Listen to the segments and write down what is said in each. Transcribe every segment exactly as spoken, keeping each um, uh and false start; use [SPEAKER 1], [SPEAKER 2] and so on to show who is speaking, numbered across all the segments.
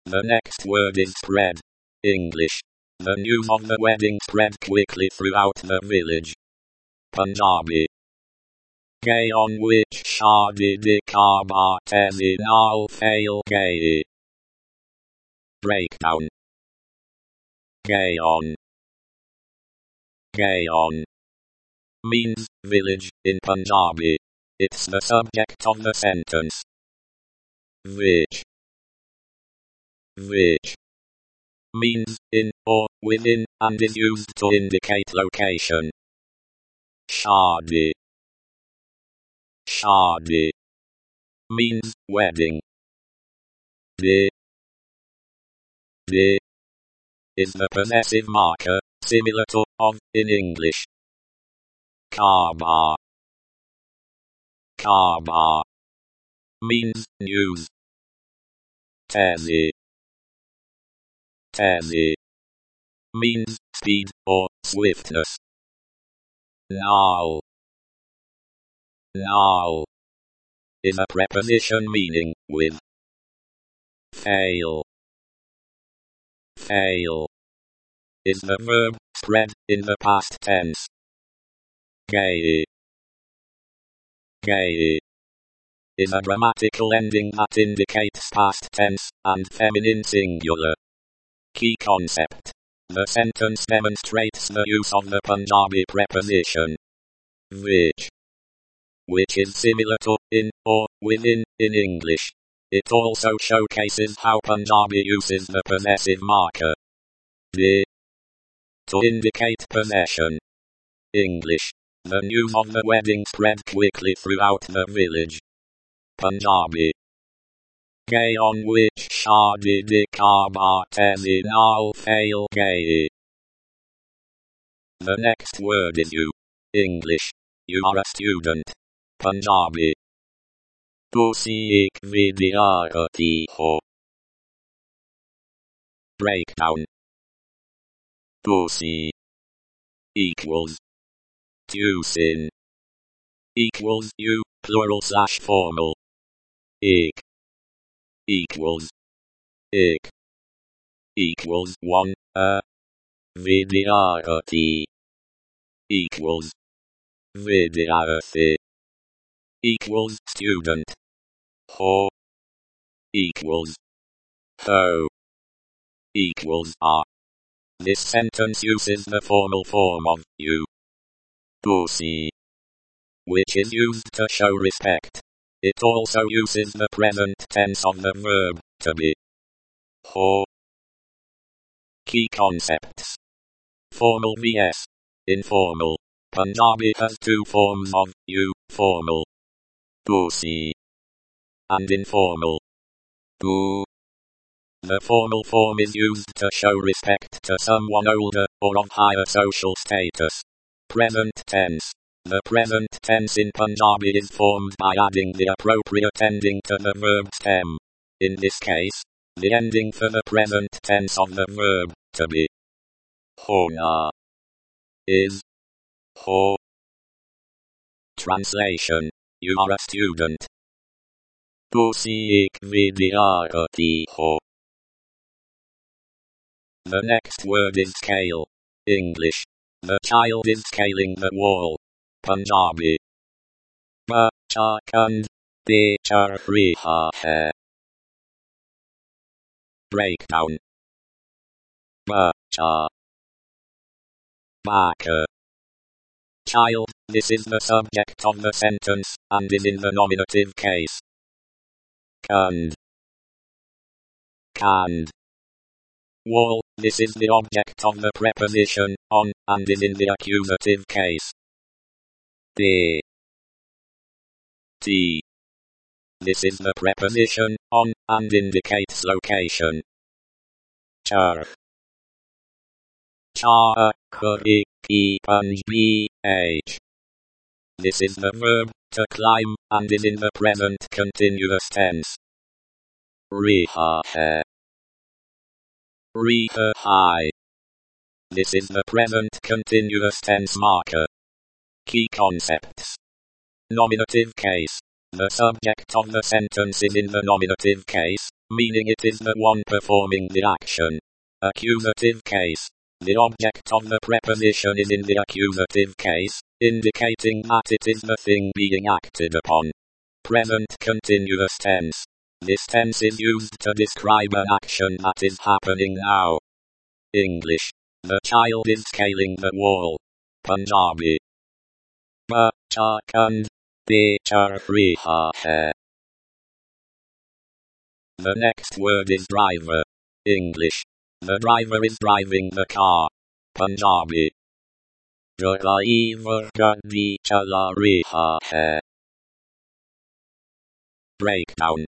[SPEAKER 1] The next word is spread. English. The news of the wedding spread quickly throughout the village. Punjabi. Gayon which shadi dikha batezi naal fail gayi. Breakdown. Gayon. Gayon means village in Punjabi. It's the subject of the sentence. Which. Which means in or within and is used to indicate location. Shadi. Shadi means wedding. De. De is the possessive marker, similar to of in English. Kaaba. Kaaba means news. Tezi. Tezi means speed or swiftness. Naal. Naal is a preposition meaning with. Fail. Fail is the verb spread in the past tense. Gayi. Gayi is a grammatical ending that indicates past tense and feminine singular. Key concept. The sentence demonstrates the use of the Punjabi preposition which, which is similar to in or within in English. It also showcases how Punjabi uses the possessive marker de to indicate possession. English. The news of the wedding spread quickly throughout the village. Punjabi. Gayon which shadi dikha batezi naal fail gayi. The next word is you. English. You are a student. Punjabi. Tusi ek vidyarthi ho. Breakdown. Tusi equals tusin equals you, plural slash formal. Ek equals ik equals one, a. Vidyarthi equals vidyarthi equals student. Ho equals ho equals are. This sentence uses the formal form of you. Tusi, which is used to show respect. It also uses the present tense of the verb to be. Ho. Key concepts. Formal vs informal. Punjabi has two forms of you, formal. Tusi. And informal. Tu. The formal form is used to show respect to someone older or of higher social status. Present tense. The present tense in Punjabi is formed by adding the appropriate ending to the verb stem. In this case, the ending for the present tense of the verb to be hona is ho. Translation. You are a student. Tusi ek vidyarthi ho. The next word is scale. English. The child is scaling the wall. Punjabi. Bacha kand de char riha hai. Breakdown. Bacha. Baka. Child. This is the subject of the sentence and is in the nominative case. Kand. Kand. Wall. This is the object of the preposition on and is in the accusative case. De. T. This is the preposition on and indicates location. Char. Char kuri ki panjbi h. This is the verb to climb and is in the present continuous tense. Riha hai. Riha high. This is the present continuous tense marker. Key concepts. Nominative case. The subject of the sentence is in the nominative case, meaning it is the one performing the action. Accusative case. The object of the preposition is in the accusative case, indicating that it is the thing being acted upon. Present continuous tense. This tense is used to describe an action that is happening now. English. The child is scaling the wall. Punjabi. Bacha kand bechar riha hai. The next word is driver. English. The driver is driving the car. Punjabi. Driver gadi chala riha hai. Breakdown.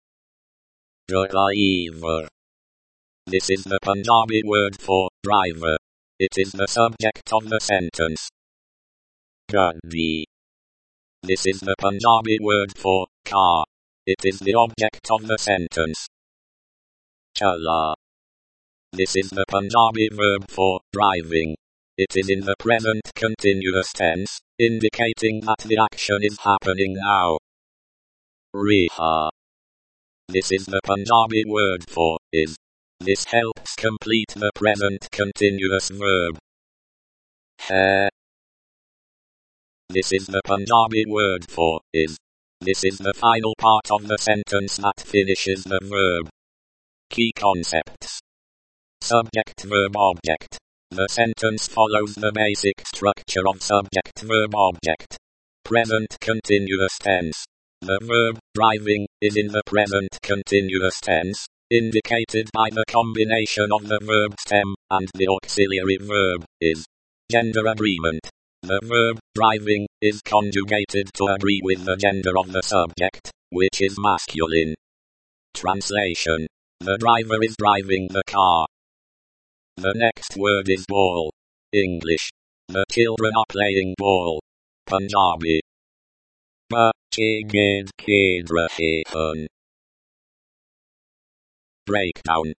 [SPEAKER 1] Driver. This is the Punjabi word for driver. It is the subject of the sentence. Gadi. This is the Punjabi word for car. It is the object of the sentence. Chala. This is the Punjabi verb for driving. It is in the present continuous tense, indicating that the action is happening now. Riha. This is the Punjabi word for is. This helps complete the present continuous verb. Hai. This is the Punjabi word for is. This is the final part of the sentence that finishes the verb. Key concepts. Subject verb object. The sentence follows the basic structure of subject verb object. Present continuous tense. The verb driving is in the present continuous tense, indicated by the combination of the verb stem and the auxiliary verb is. Gender agreement. The verb driving is conjugated to agree with the gender of the subject, which is masculine. Translation. The driver is driving the car. The next word is ball. English. The children are playing ball. Punjabi. Bache ged khed rahe hain. Breakdown.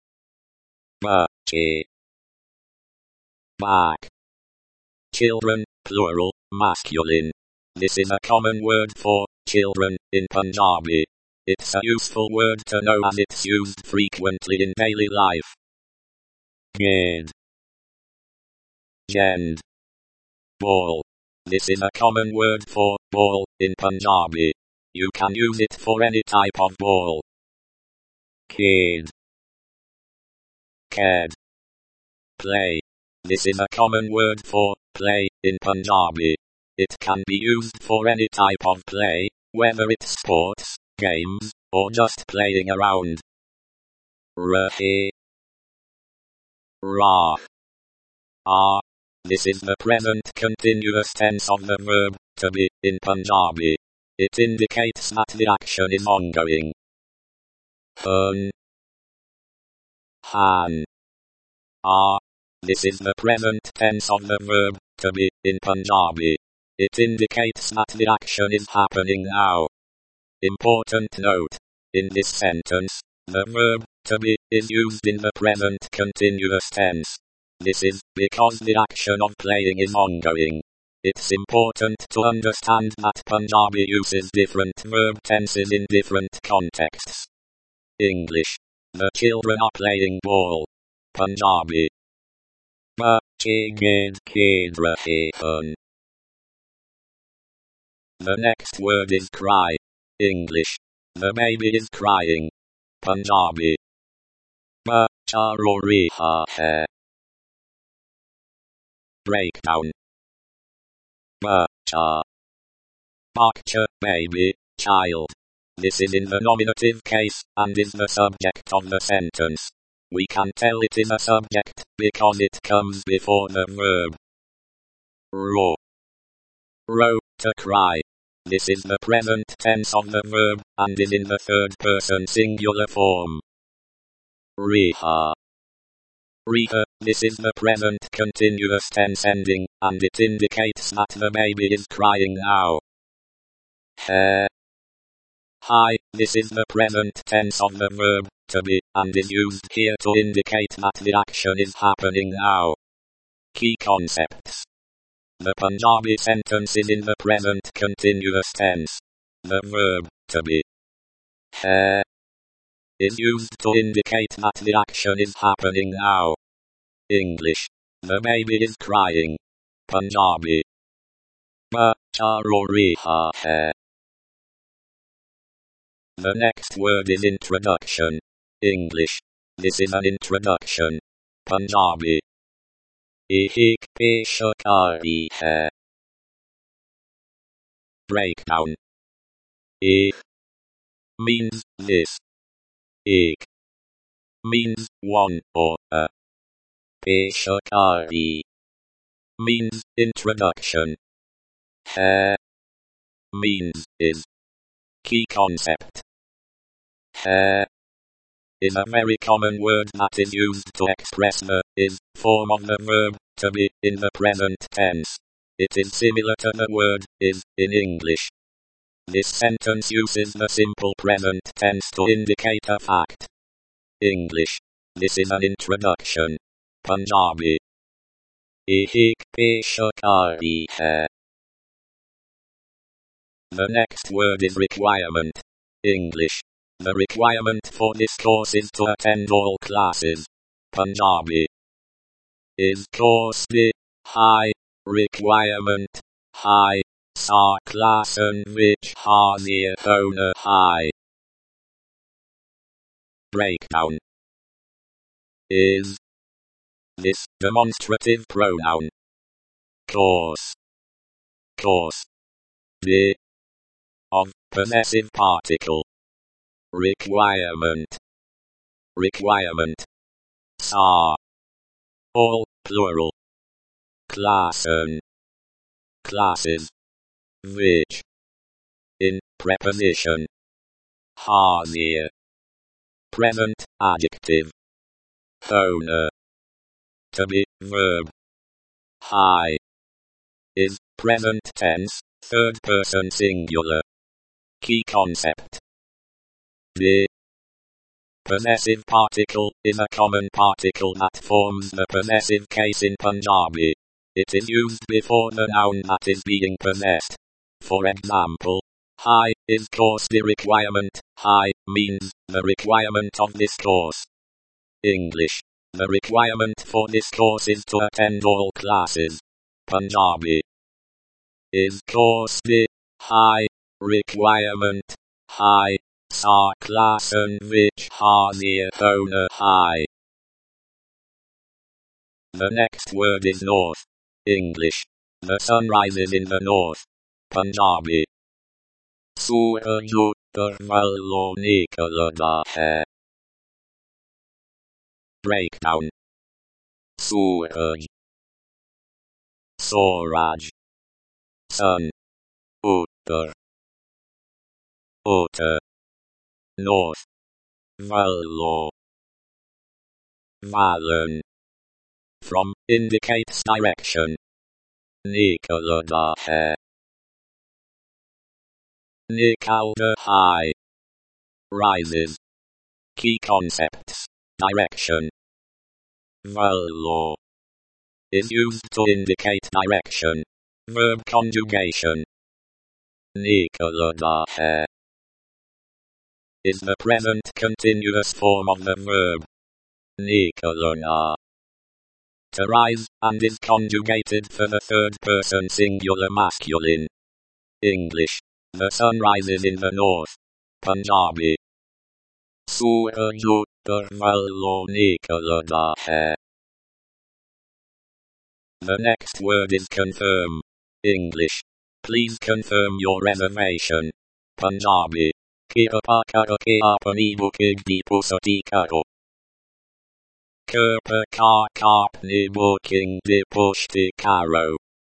[SPEAKER 1] Bache. Back. Children, plural, masculine. This is a common word for children in Punjabi. It's a useful word to know as it's used frequently in daily life. Ged. Gend. Ball. This is a common word for ball in Punjabi. You can use it for any type of ball. Kid. Ked. Play. This is a common word for play in Punjabi. It can be used for any type of play, whether it's sports, games, or just playing around. Rahe. Ra. Ah. This is the present continuous tense of the verb to be in Punjabi. It indicates that the action is ongoing. Hun. Han. Ah. This is the present tense of the verb to be in Punjabi. It indicates that the action is happening now. Important note. In this sentence, the verb to be is used in the present continuous tense. This is because the action of playing is ongoing. It's important to understand that Punjabi uses different verb tenses in different contexts. English. The children are playing ball. Punjabi. Bache ged khed rahe hain. The next word is cry. English. The baby is crying. Punjabi. Bacha ro riha hai. Breakdown. Bacha. Bacha, baby, child. This is in the nominative case, and is the subject of the sentence. We can tell it is a subject, because it comes before the verb. Ro. Ro, to cry. This is the present tense of the verb, and is in the third person singular form. Riha. Riha, this is the present continuous tense ending, and it indicates that the baby is crying now. Hai. Hai, this is the present tense of the verb to be, and is used here to indicate that the action is happening now. Key concepts. The Punjabi sentence is in the present continuous tense. The verb to be. Hai. is used to indicate that the action is happening now. English. The baby is crying. Punjabi. Bacha ro raha hai. The next word is introduction. English. This is an introduction. Punjabi. Ye ek peshkari hai. Breakdown. Ek means this. Ek means one or a. Peshkari means introduction. Hai means is. Key concept. Hai is a very common word that is used to express the is form of the verb to be in the present tense. It is similar to the word is in English. This sentence uses the simple present tense to indicate a fact. English. This is an introduction. Punjabi. Ye ek peshkari hai. The next word is requirement. English. The requirement for this course is to attend all classes. Punjabi. Is course the high requirement high sa klassen which hazier owner high. Breakdown. Is this demonstrative pronoun. Course. Course. The of possessive particle. Requirement. Requirement. Sa. All, plural. Klassen. Classes. Which. In, preposition. Hazier. Present, adjective. Owner. To be, verb. High. Is, present tense, third person singular. Key concept. The possessive particle is a common particle that forms the possessive case in Punjabi. It is used before the noun that is being possessed. For example, high is course the requirement. High means the requirement of this course. English. The requirement for this course is to attend all classes. Punjabi. Is course the high requirement high sa klassen which hazier owner high. The next word is north. English. The sun rises in the north. Punjabi. Suraj uttar vallo nikalada hai. Breakdown. Suraj. Suraj. Sun. Uttar. Uttar. North. Vallo. Valen. From, indicates direction. Nikalada hai. Nikalda high. Rises. Key concepts. Direction. Vallo. Is used to indicate direction. Verb conjugation. Nikalada hai. Is the present continuous form of the verb. Nikalana. To rise, and is conjugated for the third person singular masculine. English. The sun rises in the north. Punjabi. Suraj uttar vallo nikalada hai. The next word is confirm. English. Please confirm your reservation. Punjabi. Kirpa karo ke apni booking di pusati karo. Kirpa ka apni booking di pushti karo.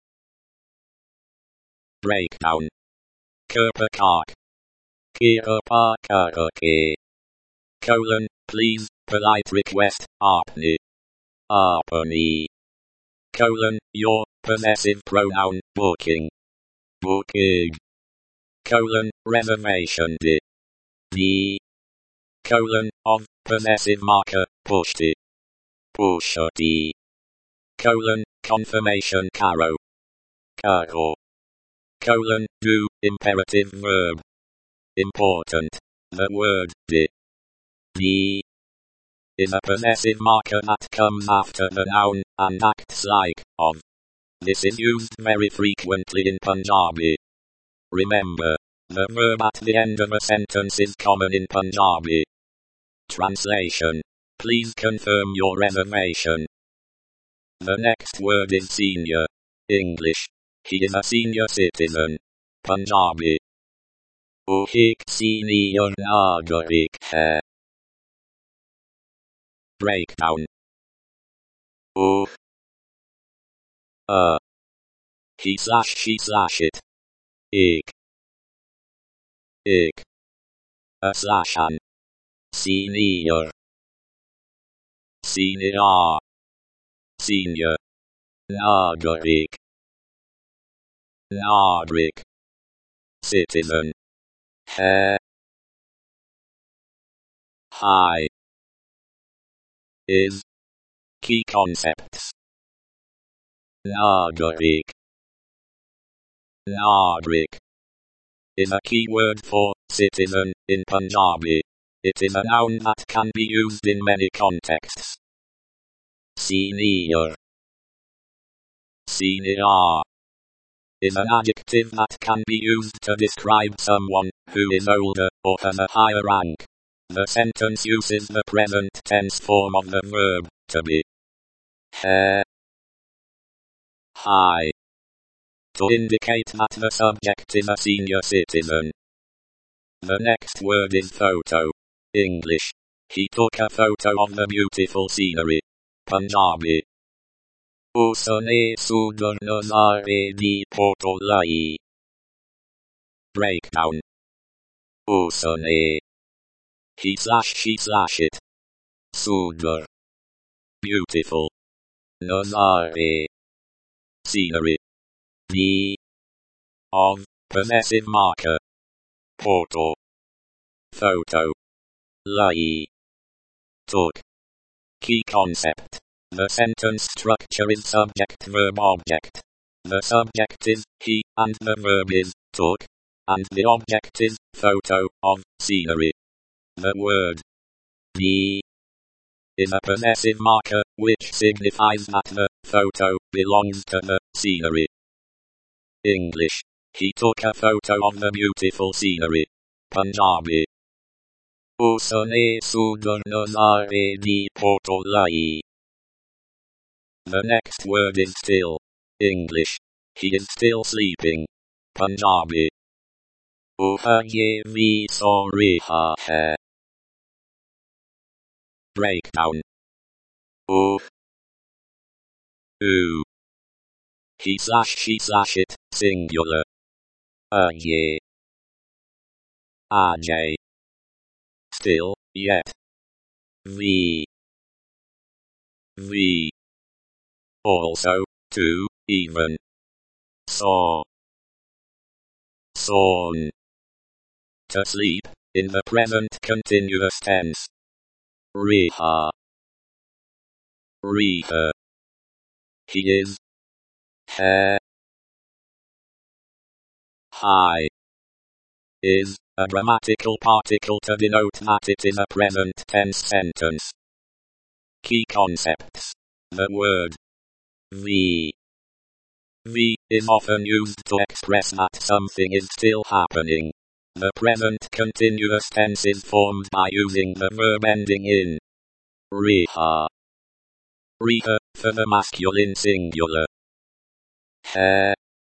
[SPEAKER 1] Breakdown. Kirpa kak. Kirpa karo ke. Colon, please, polite request, apni. Apni. Colon, your, possessive pronoun, booking. Booking. Colon, reservation di. The. Colon, of, possessive marker, pushti. Pushati. Colon, confirmation karo. Karo. Colon, do, imperative verb. Important. The word di. The is a possessive marker that comes after the noun and acts like of. This is used very frequently in Punjabi. Remember, the verb at the end of a sentence is common in Punjabi. Translation. Please confirm your reservation. The next word is senior. English. He is a senior citizen. Punjabi. Oh ek senior nagarik hai. Breakdown. Oh. Uh. He slash she slash it. Ek. Ek. A slash an. Senior. Senior. Senior. Nagarik. Nagrik. Citizen. Hai. High. Is. Key concepts. Nagarik. Nagrik is a key word for citizen in Punjabi. It is a noun that can be used in many contexts. Senior. Senior is an adjective that can be used to describe someone who is older or has a higher rank. The sentence uses the present tense form of the verb, to be. Hai. High. To indicate that the subject is a senior citizen. The next word is photo. English. He took a photo of the beautiful scenery. Punjabi. Usne sudar nazare di photo lai. Breakdown. Usne. He slash she slash it. Sudar. Beautiful. Nazare. Scenery. The of possessive marker. Photo. Photo. Lai. Took. Key concept. The sentence structure is subject-verb-object. The subject is he and the verb is took, and the object is photo of scenery. The word the is a possessive marker which signifies that the photo belongs to the scenery. English. He took a photo of the beautiful scenery. Punjabi. Usne sudar nazare di photo lai. The next word is still. English. He is still sleeping. Punjabi. Oh ye vi so riha hai. Breakdown. Oh. Ooh. He slash she slash it, singular. Uh ye. Aj. Still, yet. V. V. Also, to, even. Saw. Sawn. To sleep, in the present continuous tense. Riha. Riha. He is. Hai. High. Is a grammatical particle to denote that it is a present tense sentence. Key concepts. The word V. V is often used to express that something is still happening. The present continuous tense is formed by using the verb ending in riha. Riha for the masculine singular. Hai.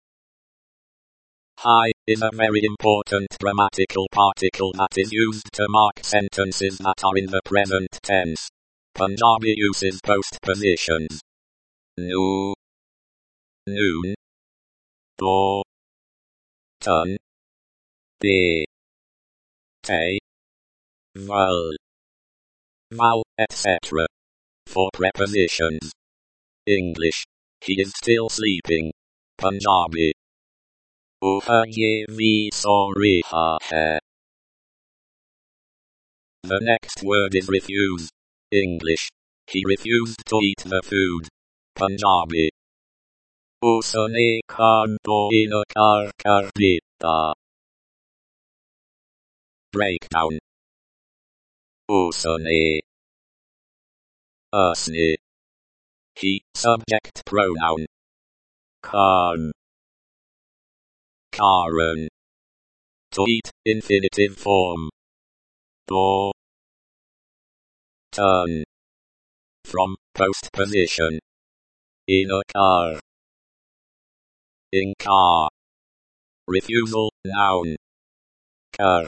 [SPEAKER 1] High is a very important grammatical particle that is used to mark sentences that are in the present tense. Punjabi uses postpositions. Nu. Noon. Do. Tun. Be. Te. Val. Val, et cetera. For prepositions. English. He is still sleeping. Punjabi. Oh ye vi so riha hai. The next word is refuse. English. He refused to eat the food. Punjabi. Usne kando inkar kar dita. Breakdown. Usne. Usne. He, subject pronoun. Karn. Karen. To eat, infinitive form. Do. Turn. From, postposition. In a car. In car. Refusal, noun. Car.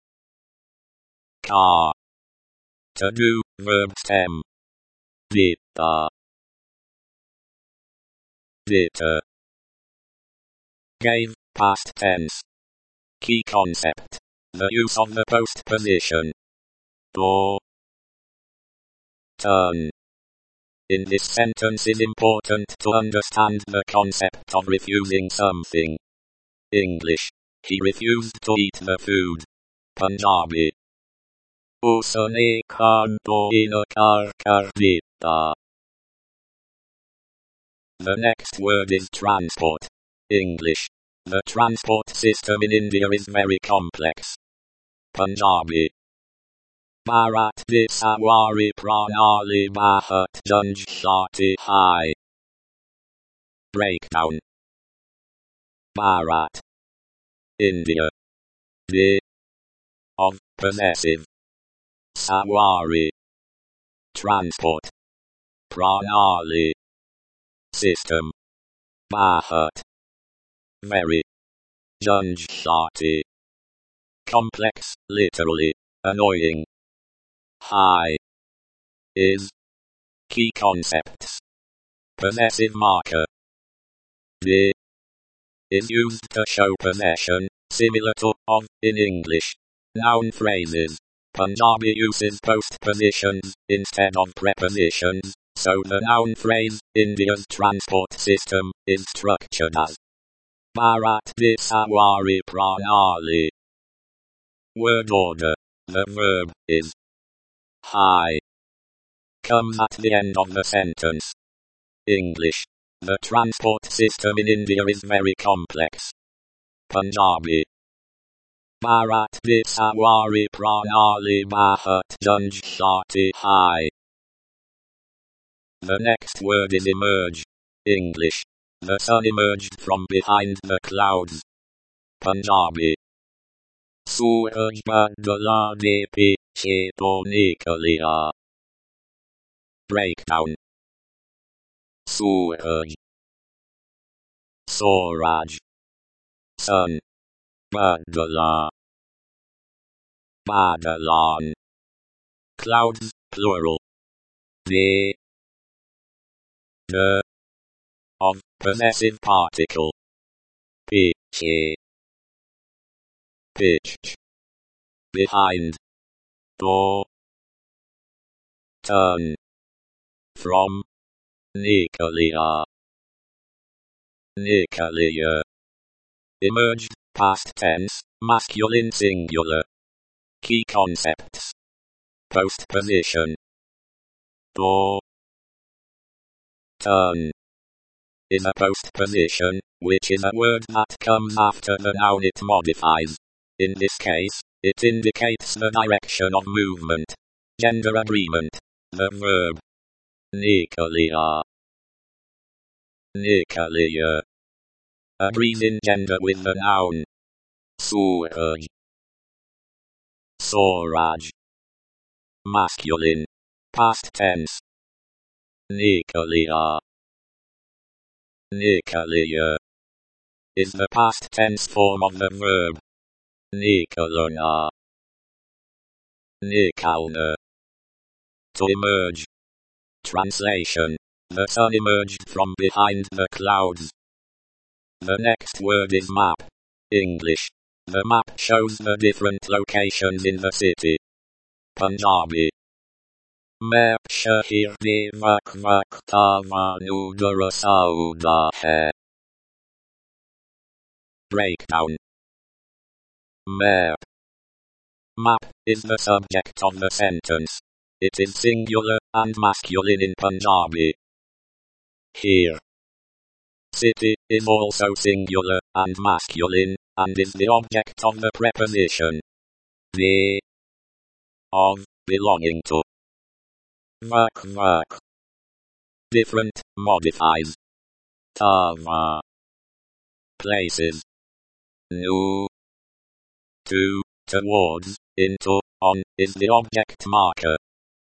[SPEAKER 1] Car. To do, verb stem. Vita. Vita. Gave, past tense. Key concept. The use of the postposition. Do. Turn. In this sentence is important to understand the concept of refusing something. English. He refused to eat the food. Punjabi. Usne khan do inkar kar dita. The next word is transport. English. The transport system in India is very complex. Punjabi. Bharat de Sawari Pranali Bahat Junj Shati Hai. Breakdown. Bharat. India. De. Of, possessive. Sawari. Transport. Pranali. System. Bahat. Very. Junj Shati. Complex, literally, annoying. High. Is. Key concepts. Possessive marker. De. Is used to show possession, similar to of in English. Noun phrases. Punjabi uses postpositions instead of prepositions, so the noun phrase, India's transport system, is structured as Bharat de Sawari Pranali. Word order. The verb is high. Comes at the end of the sentence. English. The transport system in India is very complex. Punjabi. Bharat de Sawari Pranali Bahat Junj Shati Hai. The next word is emerge. English. The sun emerged from behind the clouds. Punjabi. Suraj badla de piche to nikal liya. Breakdown. Suraj. Swaraj. Sun. Badla. Badalan. Clouds, plural. De. The. Of, possessive particle. Piche. Pitch. Behind. Do. Turn. From. Nikal liya. Nikal liya. Emerged, past tense, masculine singular. Key concepts. Postposition. Do. Turn. Is a postposition, which is a word that comes after the noun it modifies. In this case, it indicates the direction of movement. Gender agreement. The verb. Nikal liya. Nikal liya. Agrees in gender with the noun. Suraj. Swaraj. Masculine. Past tense. Nikal liya. Nikal liya. Is the past tense form of the verb. Nikalna. Nikalna. To emerge. Translation. The sun emerged from behind the clouds. The next word is map. English. The map shows the different locations in the city. Punjabi. Main shahir de vak vak tavanu darasauda hai. Breakdown. Map. Map is the subject of the sentence. It is singular and masculine in Punjabi. Here. City is also singular and masculine, and is the object of the preposition. The. Of. belonging to. Work work. Different, modifies. Tava. Places. New. To, towards, into, on, is the object marker.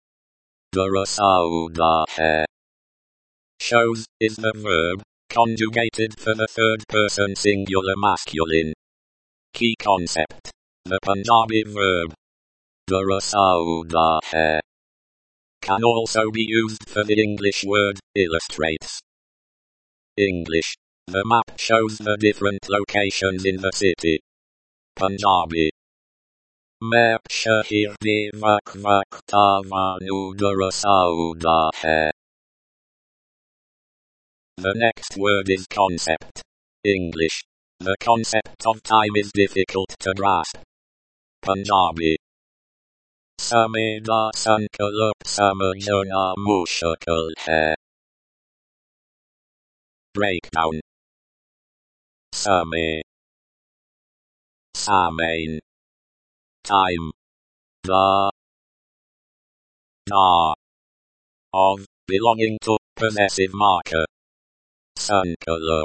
[SPEAKER 1] Darasaudahe. Shows, is the verb, conjugated for the third person singular masculine. Key concept. The Punjabi verb. Darasaudahe can also be used for the English word, illustrates. English. The map shows the different locations in the city. Punjabi. Map shahir de vak vak tavanu darasaudahe. The next word is concept. English. The concept of time is difficult to grasp. Punjabi. Sameda sankalap samajana mushakal hai. Breakdown. Same. Samain. Time. The. Na. Of, belonging to, possessive marker. Sankalap.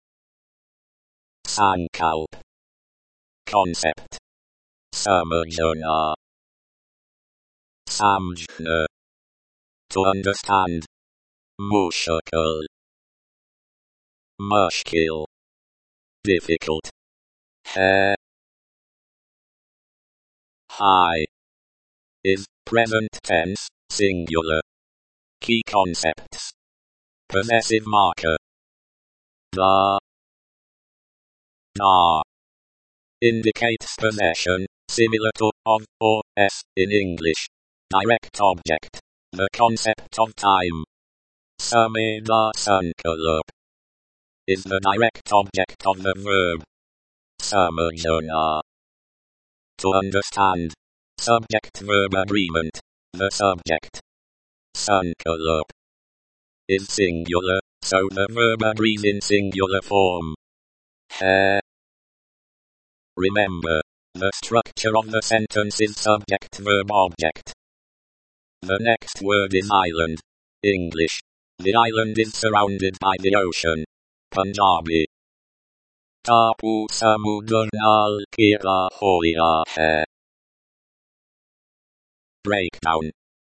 [SPEAKER 1] Sankalp. Concept. Samajana. Samjna. To understand. Mushakal. Mushkil. Difficult. Hai. High. Is, present tense, singular. Key concepts. Possessive marker. The. Na. Indicates possession, similar to, of, or, s, in English. Direct object. The concept of time. Sameda sankalap. Is the direct object of the verb. Samajana. To understand. Subject-verb agreement. The subject. Sankalap. Is singular, so the verb agrees in singular form. Hai. Remember, the structure of the sentence is subject-verb-object. The next word is island. English. The island is surrounded by the ocean. Punjabi. Tapu samudar nal kira hoya hai. Breakdown.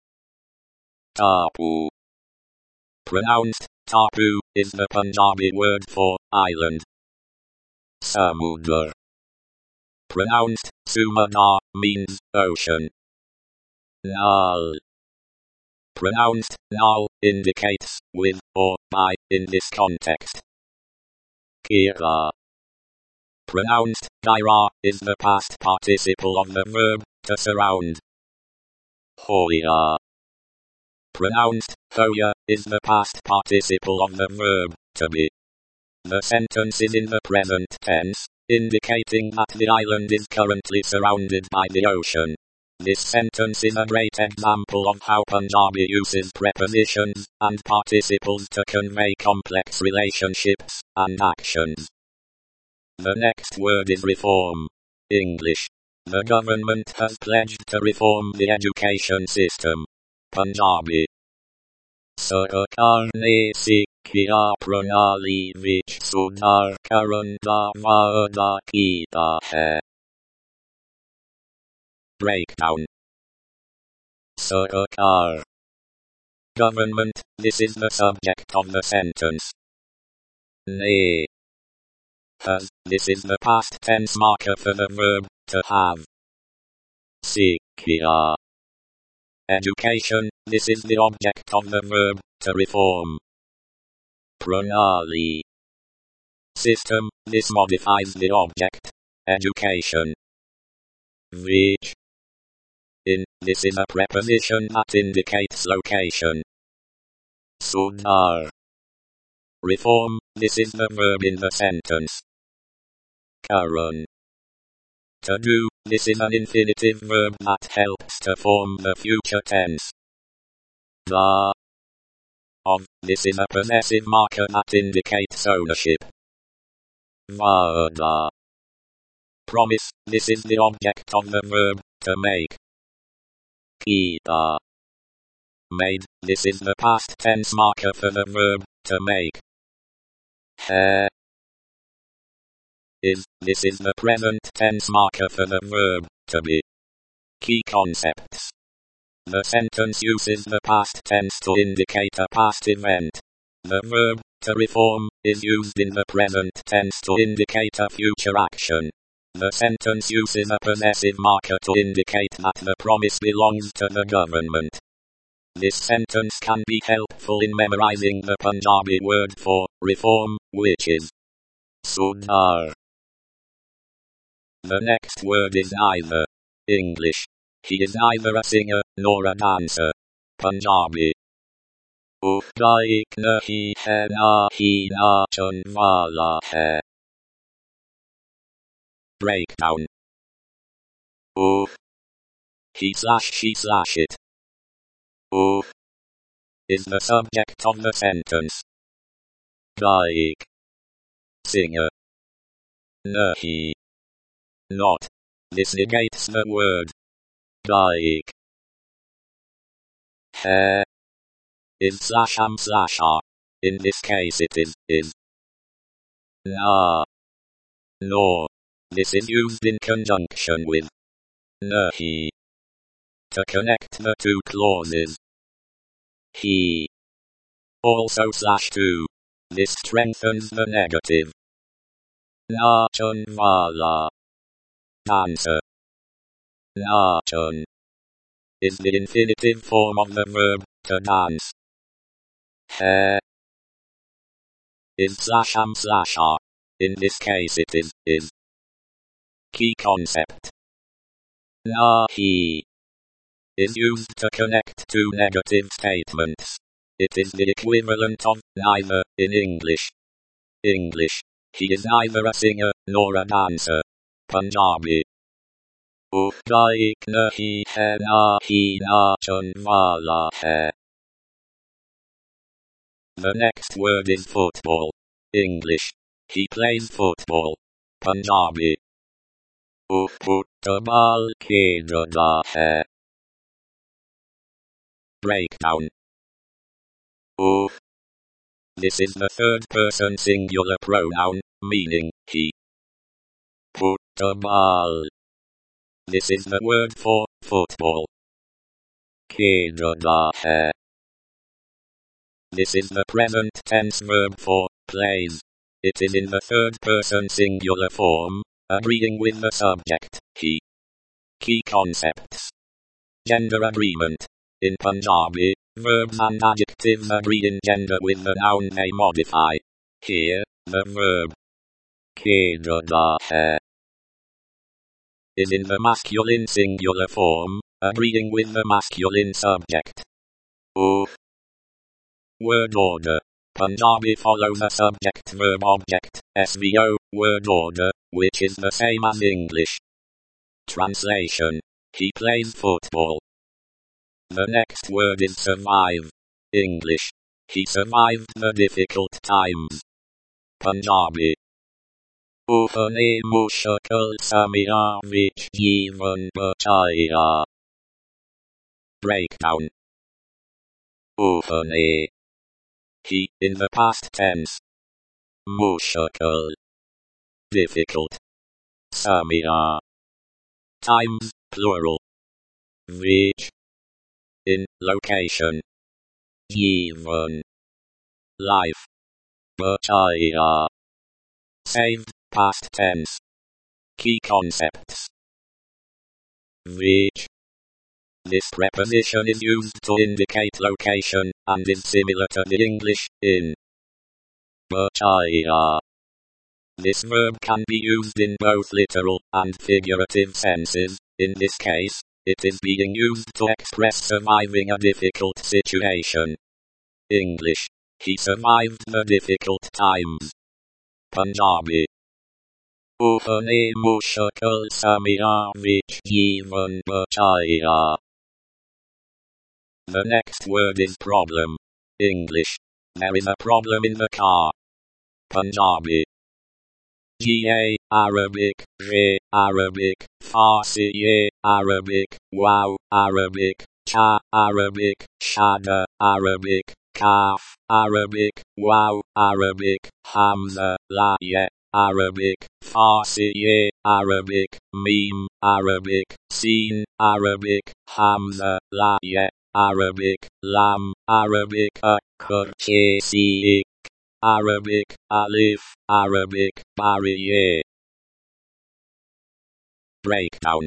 [SPEAKER 1] Tapu. Pronounced tapu is the Punjabi word for island. Samudar. Pronounced sumana means ocean. Nal. Pronounced nal indicates with or by in this context. Kira. Pronounced gaira is the past participle of the verb to surround. Hoya. Pronounced hoya is the past participle of the verb to be. The sentence is in the present tense, indicating that the island is currently surrounded by the ocean. This sentence is a great example of how Punjabi uses prepositions and participles to convey complex relationships and actions. The next word is reform. English. The government has pledged to reform the education system. Punjabi. Sarkar ne Sikhiya pranali vich sudhar karan da vaada kita hai. Breakdown. Sarkar. Government, this is the subject of the sentence. Ne. Has, this is the past tense marker for the verb, to have. Sikhiya. Education, this is the object of the verb, to reform. Pranali. System, this modifies the object. Education. Vich. In, this is a preposition that indicates location. Sudhar. Reform, this is the verb in the sentence. Karan. To do, this is an infinitive verb that helps to form the future tense. The. Of, this is a possessive marker that indicates ownership. Vaada. Promise, this is the object of the verb, to make. Kita. Made, this is the past tense marker for the verb, to make. Hair. Is, this is the present tense marker for the verb, to be. Key concepts. The sentence uses the past tense to indicate a past event. The verb, to reform, is used in the present tense to indicate a future action. The sentence uses a possessive marker to indicate that the promise belongs to the government. This sentence can be helpful in memorizing the Punjabi word for reform, which is Sudhar. The next word is either. English. He is neither a singer, nor a dancer. Punjabi. Uhda ek nahi hai na hi naachan wala hai. Breakdown. Oh. He slash she slash it. Oh. Is the subject of the sentence. Gaik. Singer. Nahi. Not. This negates the word. Gaik. Hai. Is slash am slash are. In this case it is, is. Na. Nor. This is used in conjunction with nahi to connect the two clauses. He. Also slash two. This strengthens the negative. Naachan wala. Dancer. Naachan is the infinitive form of the verb to dance. Hai is slash am slash are. In this case it is, is. Key concept. Nahi is used to connect two negative statements. It is the equivalent of neither in English. English. He is neither a singer, nor a dancer. Punjabi. Uhda ek nahi hai na hi naachan wala hai. The next word is football. English. He plays football. Punjabi. Oh football khedda hai. Breakdown. Oh. This is the third person singular pronoun, meaning he. Football. This is the word for football. Khedda hai. This is the present tense verb for plays. It is in the third person singular form, agreeing with the subject, he. Key concepts. Gender agreement. In Punjabi, verbs and adjectives agree in gender with the noun they modify. Here, the verb khedda hai is in the masculine singular form, agreeing with the masculine subject. Oh. Word order. Punjabi follows a subject-verb-object, S V O, word order, which is the same as English. Translation. He plays football. The next word is survive. English. He survived the difficult times. Punjabi. Uhne mushkil samaya vich jeevan bachaya. Breakdown. Uhne. He, in the past tense. Mushkil. Difficult. Samaya. Times, plural. Vich. In, location. Jeevan. Life. Bachaya. Saved, past tense. Key concepts. Vich. This preposition is used to indicate location, and is similar to the English, in. Bachaya. This verb can be used in both literal and figurative senses. In this case, it is being used to express surviving a difficult situation. English. He survived the difficult times. Punjabi. Uhne mushkil samaya vich jeevan bachaya. The next word is problem. English. There is a problem in the car. Punjabi. Ga, Arabic, J, Arabic, Farsi, Arabic, Wow, Arabic, cha, Arabic, shada, Arabic, kaf, Arabic, waw, Arabic, hamza, la, ya, Arabic, Farsi, ye, Arabic, meme, Arabic, sin, Arabic, hamza, la, ya, Arabic, lam, Arabic, akar, ik, Arabic, alif, Arabic, bariye. Breakdown.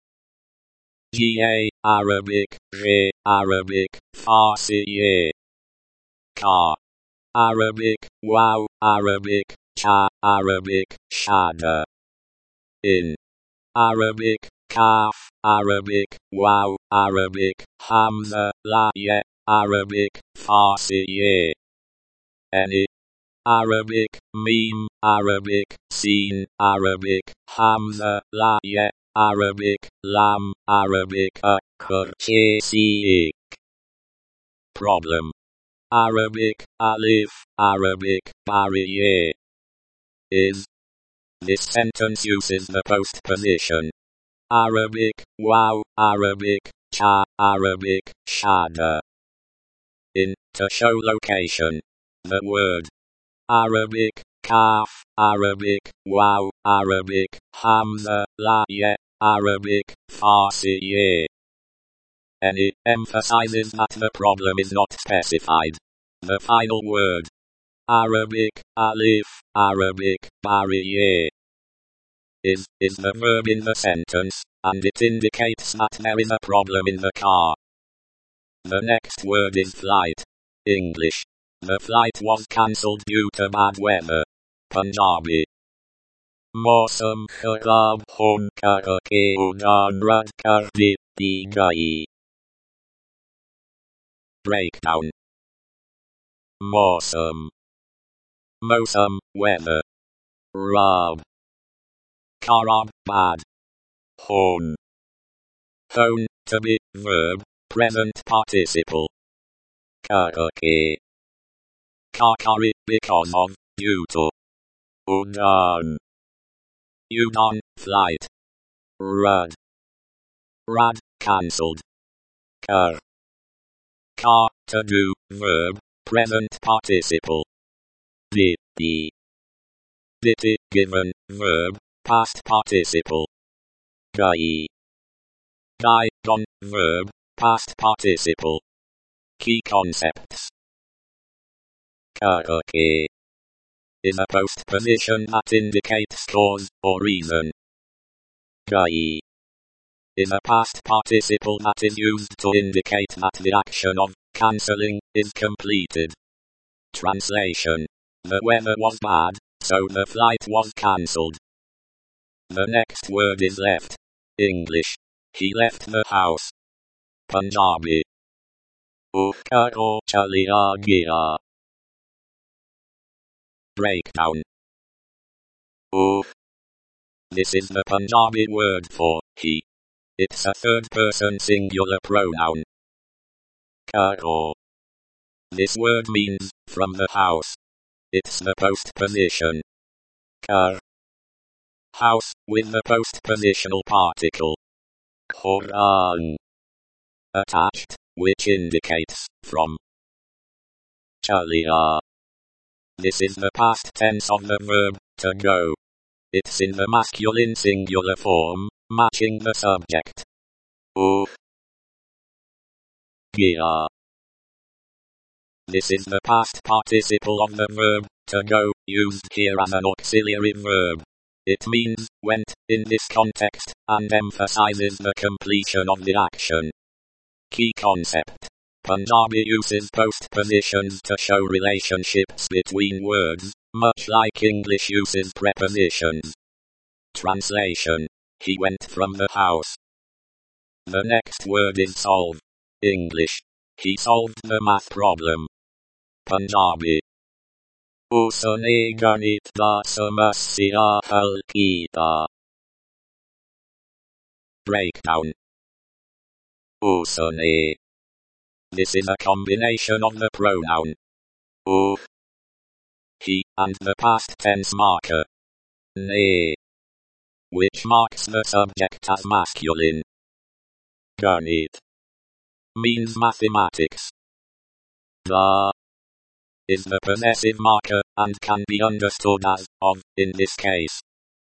[SPEAKER 1] Ga, Arabic, J, Arabic, Farsi, ye. Ka, Arabic, waw, Arabic, cha, Arabic, shada. In, Arabic, kaf, Arabic, waw, Arabic, hamza, la, ya, Arabic, Farsi, ye. Any, Arabic, meme, Arabic, sin, Arabic, hamza, la, ya, Arabic, lam, Arabic, akar, ik. Problem. Arabic, alif, Arabic, bariye. Is. This sentence uses the postposition. Arabic, waw, Arabic, cha, Arabic, shada. In, to show location. The word. Arabic, kaf, Arabic, waw, Arabic, hamza, la, ya, Arabic, Farsi, ye. And it emphasizes that the problem is not specified. The final word. Arabic, alif, Arabic, bariye. Is, is the verb in the sentence, and it indicates that there is a problem in the car. The next word is flight. English. The flight was cancelled due to bad weather. Punjabi. Mausam kharab hone karke udan rad kar di gayi. Breakdown. Mausam. Mausam, weather. Rab. Kharab, bad. Hone. Hone, to be, verb, present participle. Karke. Kakari, because of, due to. Udan. Udan, flight. Rad. Rad, cancelled. Kar. Kar, to do, verb, present participle. Di, di. Diti, given, verb, past participle. Gai. Gai, gone, verb, past participle. Key concepts. Karke is a postposition that indicates cause or reason. Gai is a past participle that is used to indicate that the action of cancelling is completed. Translation. The weather was bad, so the flight was cancelled. The next word is left. English. He left the house. Punjabi. Uska o chaliya gaya. Breakdown. Oof. This is the Punjabi word for he. It's a third-person singular pronoun. Karo. This word means from the house. It's the postposition. Kar. House, with the postpositional particle. Quran. Attached, which indicates from. Chaliya. This is the past tense of the verb, to go. It's in the masculine singular form, matching the subject. Oof. Gaya. This is the past participle of the verb, to go, used here as an auxiliary verb. It means, went, in this context, and emphasizes the completion of the action. Key concept. Punjabi uses postpositions to show relationships between words, much like English uses prepositions. Translation. He went from the house. The next word is solve. English. He solved the math problem. Punjabi. Usne ganit da samasya hal kita. Breakdown. Usne. This is a combination of the pronoun oof, he, and the past tense marker ne, which marks the subject as masculine. Ganit. means mathematics. The is the possessive marker, and can be understood as of, in this case.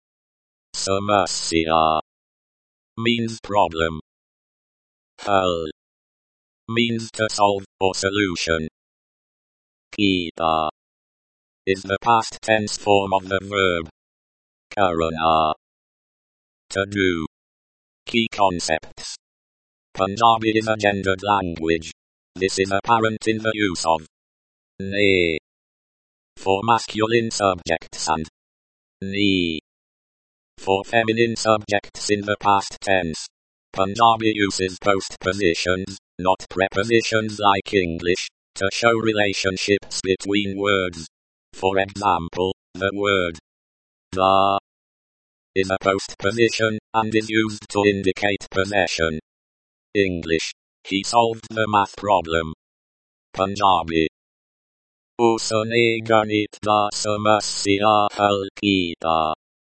[SPEAKER 1] Samasya means problem. Hal means to solve or solution. Kita is the past tense form of the verb karana, to do. Key concepts. Punjabi is a gendered language. This is apparent in the use of ne for masculine subjects and ni for feminine subjects in the past tense. Punjabi uses postpositions, not prepositions like English, to show relationships between words. For example, the word the is a postposition, and is used to indicate possession. English. He solved the math problem. Punjabi. Usne ganit da samasya hal kita.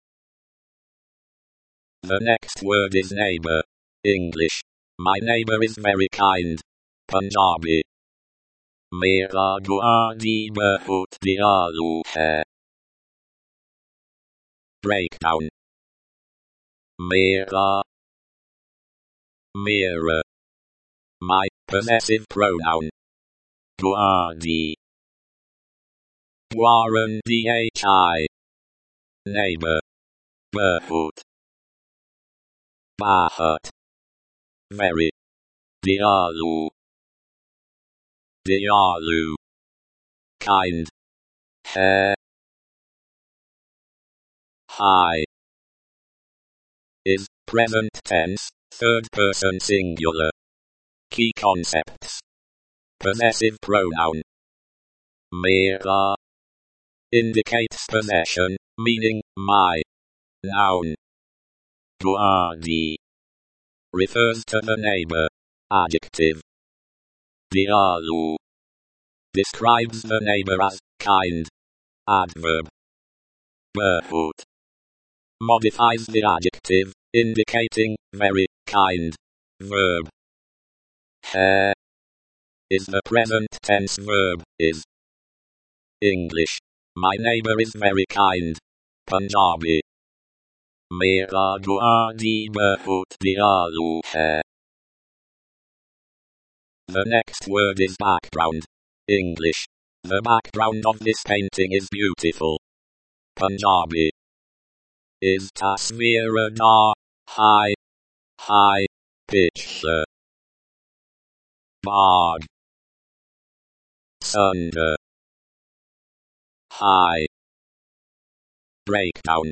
[SPEAKER 1] The next word is neighbor. English. My neighbor is very kind. Punjabi. Mera guardi bahut diyalu hai. Breakdown. Mera. Mirror. My possessive pronoun. Guardi. Guarandi. Neighbor. Bahut. Bahut. Very. Diyalu. Diyalu. Kind. Hai. Hi. Is present tense, third person singular. Key concepts. Possessive pronoun. Mera indicates possession, meaning my. Noun. Guardi refers to the neighbor. Adjective. Diyalu describes the neighbor as kind. Adverb. Bahut modifies the adjective, indicating very kind. Verb. Hai is the present tense verb, is. English. My neighbor is very kind. Punjabi. Mera guardi bahut diyalu hai. The next word is background. English. The background of this painting is beautiful. Punjabi. Is tasveer da high, high picture. Bag. Sunder. High. Breakdown.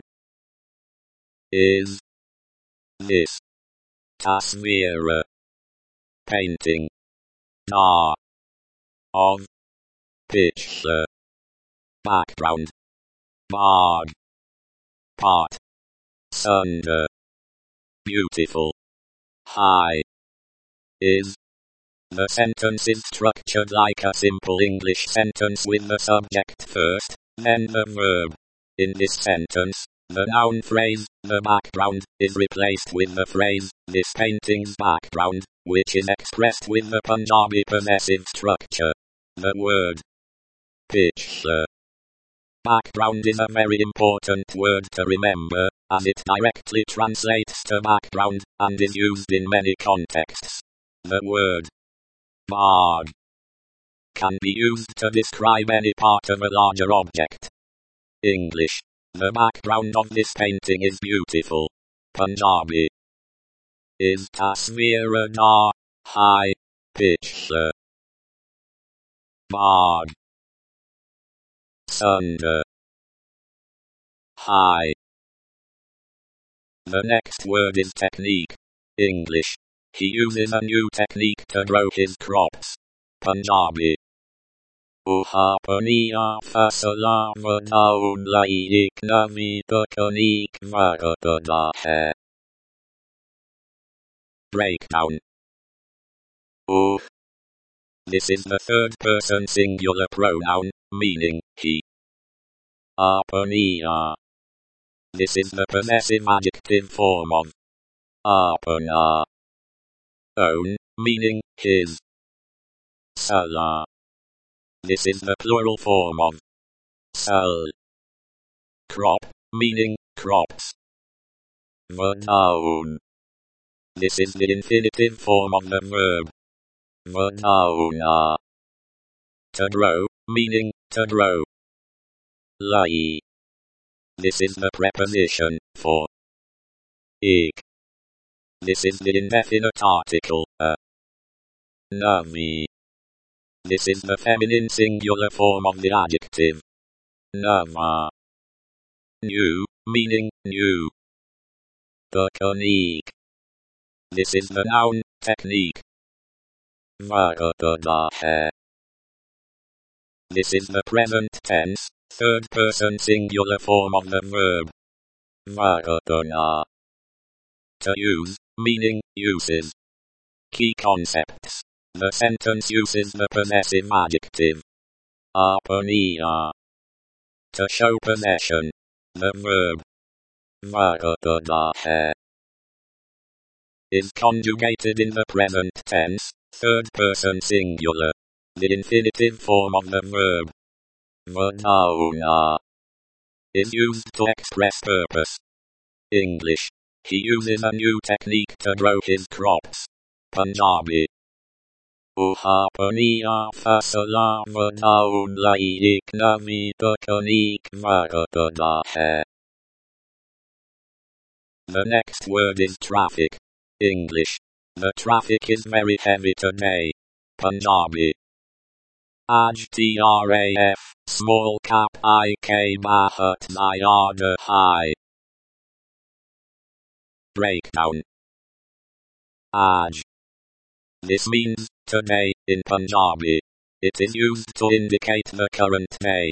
[SPEAKER 1] Is this tasveer painting da of picture. Background. Bag. Part. Sunder. Beautiful. High. Is. The sentence is structured like a simple English sentence with the subject first, then the verb. In this sentence, the noun phrase, the background, is replaced with the phrase, this painting's background, which is expressed with the Punjabi possessive structure. The word picture. Background is a very important word to remember, as it directly translates to background, and is used in many contexts. The word bag can be used to describe any part of a larger object. English. The background of this painting is beautiful. Punjabi. Is tasveer da high picture. Bag. Sunder. High. The next word is technique. English. He uses a new technique to grow his crops. Punjabi. Uha paniya fasala vadaun laik navi takanik varatada hai. Breakdown. Uh. This is the third person singular pronoun, meaning he. Apaniya. This is the possessive adjective form of apana. Own, meaning his. Sala. This is the plural form of sal. Crop, meaning crops. Vadaun. This is the infinitive form of the verb vadauna. To grow, meaning to grow. Lai. This is the preposition for ik. This is the indefinite article a. Navi. This is the feminine singular form of the adjective nava. New, meaning new. Technique. This is the noun technique. Vagadahe. This is the present tense, third person singular form of the verb vagadana. To use, meaning uses. Key concepts. The sentence uses the possessive adjective apania. To show possession. The verb vagadadahe is conjugated in the present tense, third person singular. The infinitive form of the verb vadauna is used to express purpose. English. He uses a new technique to grow his crops. Punjabi. Uhapaniya fasala vadaun lai ik navi technique vagadadahe. The next word is traffic. English. The traffic is very heavy today. Punjabi. Aj traf, small cap ik bahat zyada high. Breakdown. Aj. This means today in Punjabi. It is used to indicate the current day.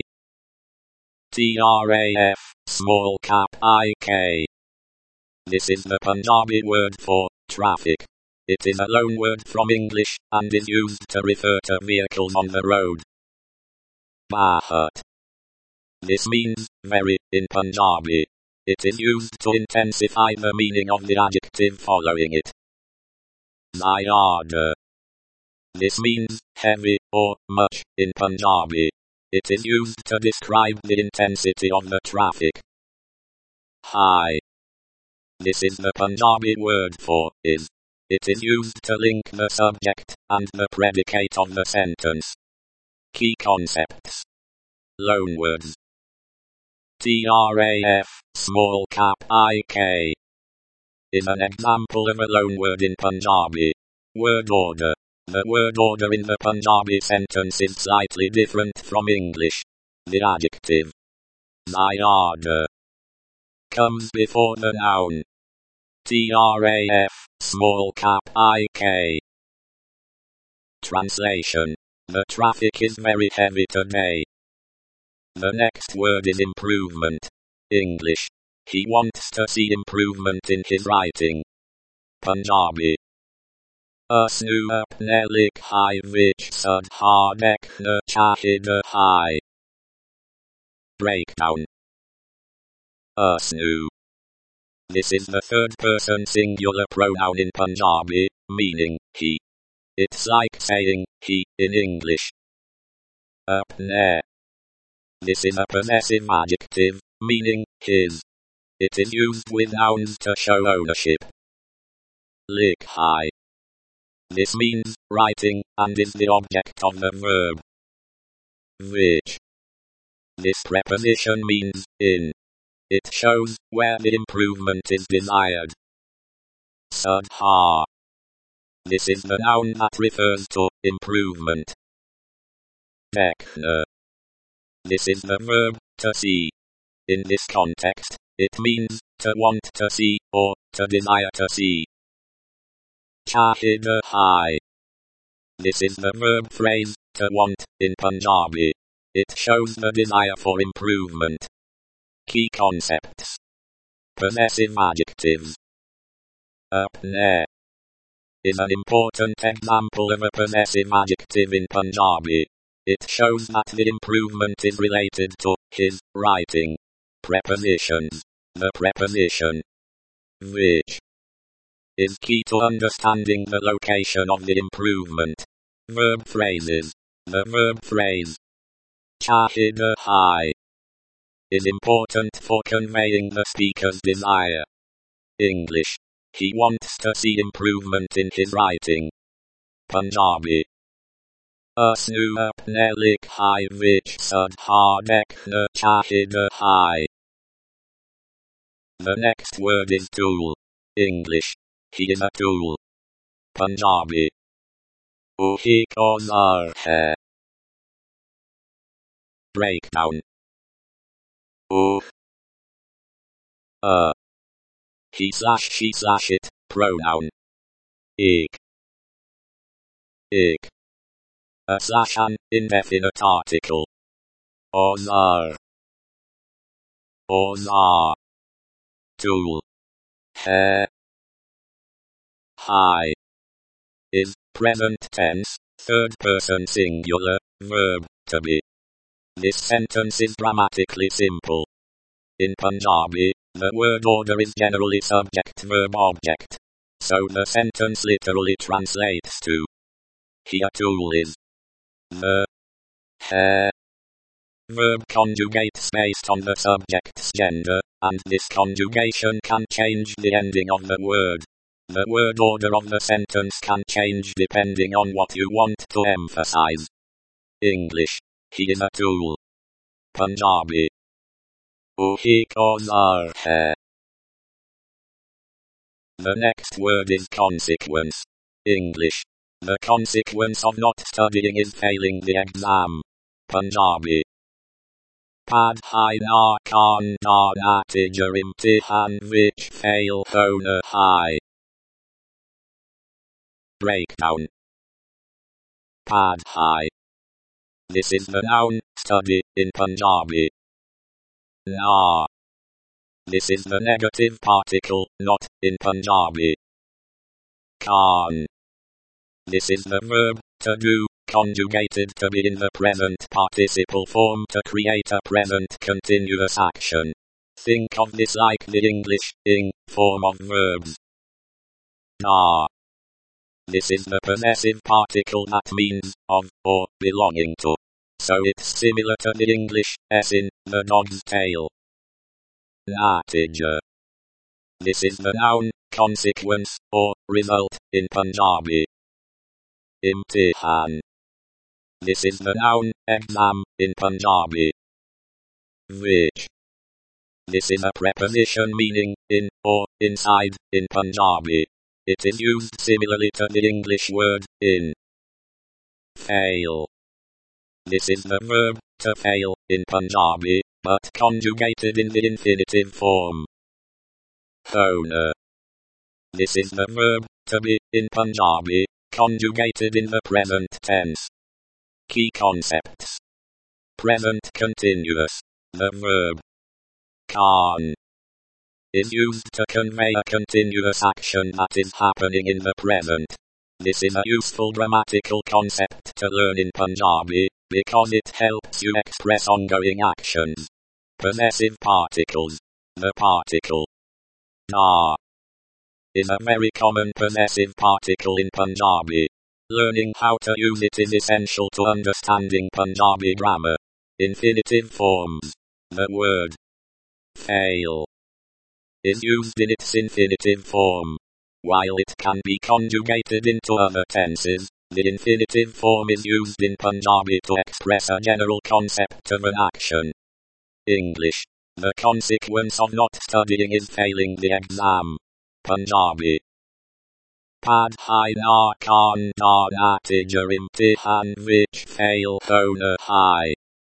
[SPEAKER 1] Traf, small cap ik. This is the Punjabi word for traffic. It is a loan word from English and is used to refer to vehicles on the road. Bahat. This means very in Punjabi. It is used to intensify the meaning of the adjective following it. Zyada. This means heavy or much in Punjabi. It is used to describe the intensity of the traffic. High. This is the Punjabi word for is. It is used to link the subject and the predicate of the sentence. Key concepts. Loan words. Traf, small cap ik, is an example of a loan word in Punjabi. Word order. The word order in the Punjabi sentence is slightly different from English. The adjective zyada comes before the noun traf, small cap ik. Translation. The traffic is very heavy today. The next word is improvement. English. He wants to see improvement in his writing. Punjabi. Usnu apne likhai vich sudhar dekhna chahida hai. Breakdown. Usnu. This is the third person singular pronoun in Punjabi, meaning he. It's like saying he in English. Apne. This is a possessive adjective, meaning his. It is used with nouns to show ownership. Likhai. This means writing and is the object of the verb which. This preposition means in. It shows where the improvement is desired. Sudhar. This is the noun that refers to improvement. Dekhna. This is the verb to see. In this context, it means to want to see or to desire to see. Chahida hai. This is the verb phrase to want in Punjabi. It shows the desire for improvement. Key concepts. Possessive adjectives. Apne is an important example of a possessive adjective in Punjabi. It shows that the improvement is related to his writing. Prepositions. The preposition which is key to understanding the location of the improvement. Verb phrases. The verb phrase chahida hai is important for conveying the speaker's desire. English. He wants to see improvement in his writing. Punjabi. Usnu apne likhai vich sudhar dekhna chahida hai. The next word is tool. English. He is a tool. Punjabi. Uhi auzar hai. Breakdown. Uh. Uh. He slash she slash it, pronoun. Ik. Ik. A slash an, indefinite article. Auzar. Auzar. Tool. Hai. Hai. Is present tense, third person singular, verb, to be. This sentence is grammatically simple. In Punjabi, the word order is generally subject-verb-object. So the sentence literally translates to he a tool is. The hai verb conjugates based on the subject's gender, and this conjugation can change the ending of the word. The word order of the sentence can change depending on what you want to emphasize. English. He is a tool. Punjabi. Uhi auzar hai. The next word is consequence. English. The consequence of not studying is failing the exam. Punjabi. Padhai na khan da natija imtihan vich fail hona hai. Breakdown. Padhai. This is the noun, study, in Punjabi. Na. This is the negative particle, not, in Punjabi. Khan. This is the verb, to do, conjugated to be in the present participle form to create a present continuous action. Think of this like the English, ing, form of verbs. Na. This is the possessive particle that means, of, or, belonging to. So it's similar to the English, s in, the dog's tail. Natija. This is the noun, consequence, or, result, in Punjabi. Imtihan. This is the noun, exam, in Punjabi. Which. This is a preposition meaning, in, or, inside, in Punjabi. It is used similarly to the English word, in. Fail. This is the verb, to fail, in Punjabi, but conjugated in the infinitive form. Hona. This is the verb, to be, in Punjabi, conjugated in the present tense. Key concepts. Present continuous. The verb khan is used to convey a continuous action that is happening in the present. This is a useful grammatical concept to learn in Punjabi, because it helps you express ongoing actions. Possessive particles. The particle na is a very common possessive particle in Punjabi. Learning how to use it is essential to understanding Punjabi grammar. Infinitive forms. The word fail is used in its infinitive form. While it can be conjugated into other tenses, the infinitive form is used in Punjabi to express a general concept of an action. English. The consequence of not studying is failing the exam. Punjabi. Padhai na khan da natija imtihan vich fail hona hai.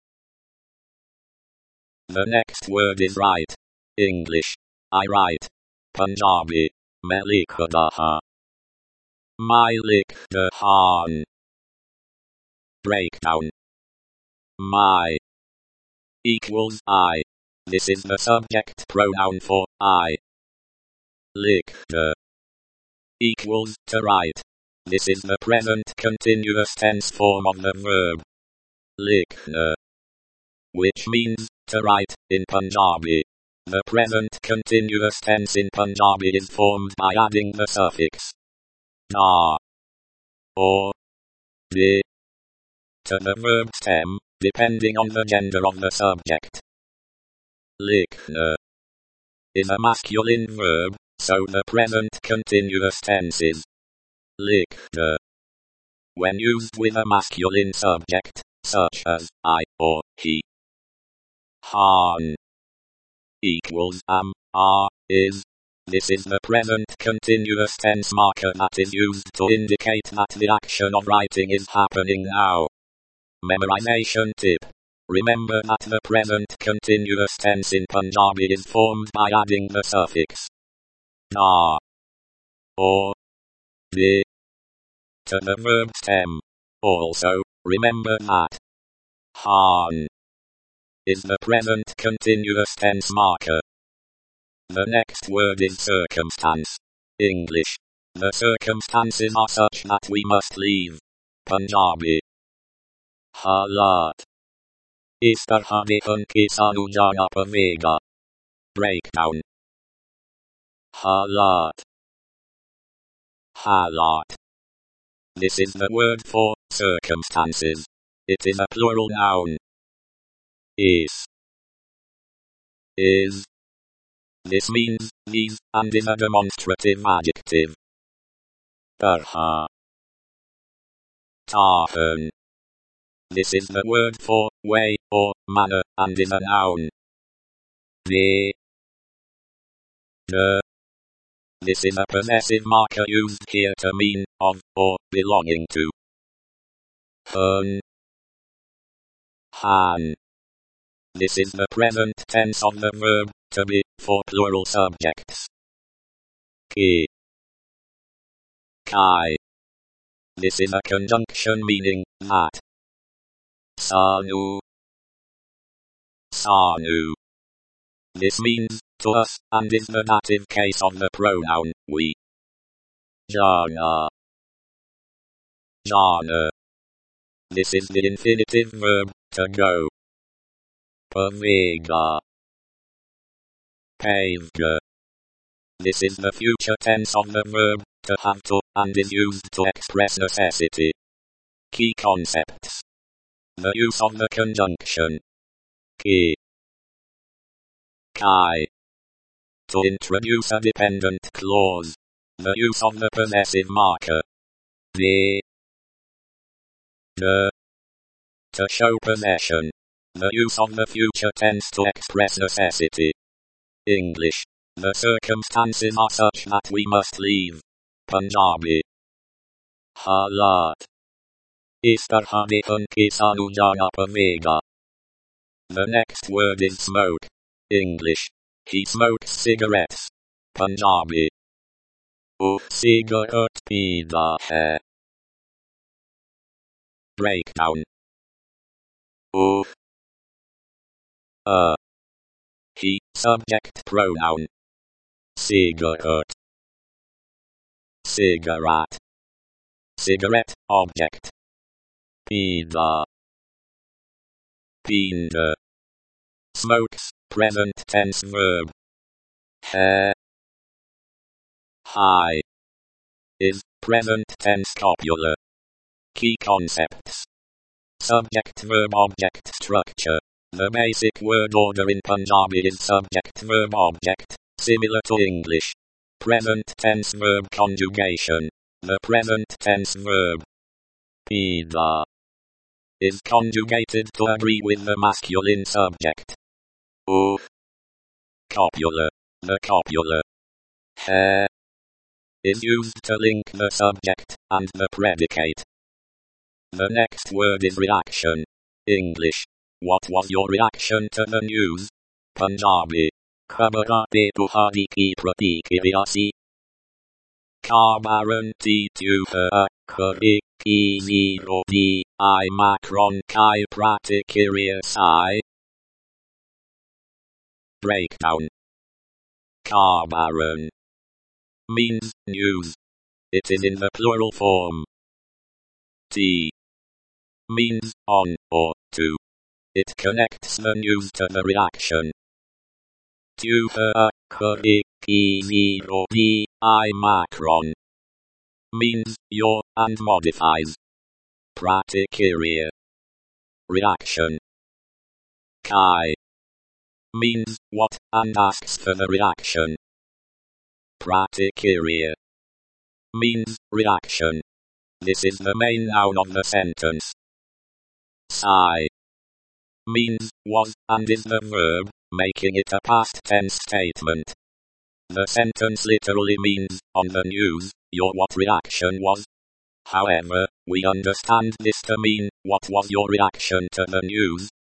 [SPEAKER 1] The next word is write. English. I write. Punjabi. Main likhda ha. Mai likhdahan. Breakdown. My equals I. This is the subject pronoun for I. Likhda equals to write. This is the present continuous tense form of the verb likhna, which means to write in Punjabi. The present continuous tense in Punjabi is formed by adding the suffix da or de to the verb stem, depending on the gender of the subject. Likhna is a masculine verb, so the present continuous tense is likhta. When used with a masculine subject, such as I or he. Han equals am, are, is. This is the present continuous tense marker that is used to indicate that the action of writing is happening now. Memorization tip. Remember that the present continuous tense in Punjabi is formed by adding the suffix da or de to the verb stem. Also, remember that Han is the present continuous tense marker. The next word is circumstance. English. The circumstances are such that we must leave. Punjabi. Halat. Is tarha dekhan ke sanu jana pavega. Breakdown. Halat. Halat. This is the word for circumstances. It is a plural noun. Is. Is. This means these and is a demonstrative adjective. Tarha. Tahan. This is the word for way or manner and is a noun. De. De. This is a possessive marker used here to mean of or belonging to. Han. Han. This is the present tense of the verb to be for plural subjects. Ki. Kai. This is a conjunction meaning that. Sanu. Sanu. This means to us and is the dative case of the pronoun we. Jana. Jana. This is the infinitive verb to go. Pavega. Pavega. This is the future tense of the verb to have to and is used to express necessity. Key concepts. The use of the conjunction ki. Kai. To introduce a dependent clause. The use of the possessive marker de. De. To show possession. The use of the future tense to express necessity. English. The circumstances are such that we must leave. Punjabi. Halat. Is tarha dekhan ke sanu jana pavega. The next word is smoke. English. He smokes cigarettes. Punjabi. Oh cigarette peeda hai. Breakdown. Oh. Uh. He, subject pronoun. Cigarette. Cigarette. Cigarette, object. Peeda. Peenda. Smokes, present tense verb. Hai. High. Is, present tense copula. Key concepts. Subject verb object structure. The basic word order in Punjabi is subject verb object, similar to English. Present tense verb conjugation. The present tense verb peeda is conjugated to agree with the masculine subject. Oh. Copula. The copula hai is used to link the subject and the predicate. The next word is reaction. English. What was your reaction to the news? Punjabi. Khabara de tuhadi ki pratikriya si. Karbaran ti tuha kare ki zero di I Macron kai pratikriya sai. Breakdown. Karbaran means news. It is in the plural form. T means on or to. It connects the news to the reaction. to her, curry, P zero D, I Macron. Means, your, and modifies. Praticaria. Reaction. Kai. Means, what, and asks for the reaction. Praticaria. Means, reaction. This is the main noun of the sentence. Sai. Means, was, and is the verb, making it a past tense statement. The sentence literally means, on the news, your what reaction was. However, we understand this to mean, what was your reaction to the news?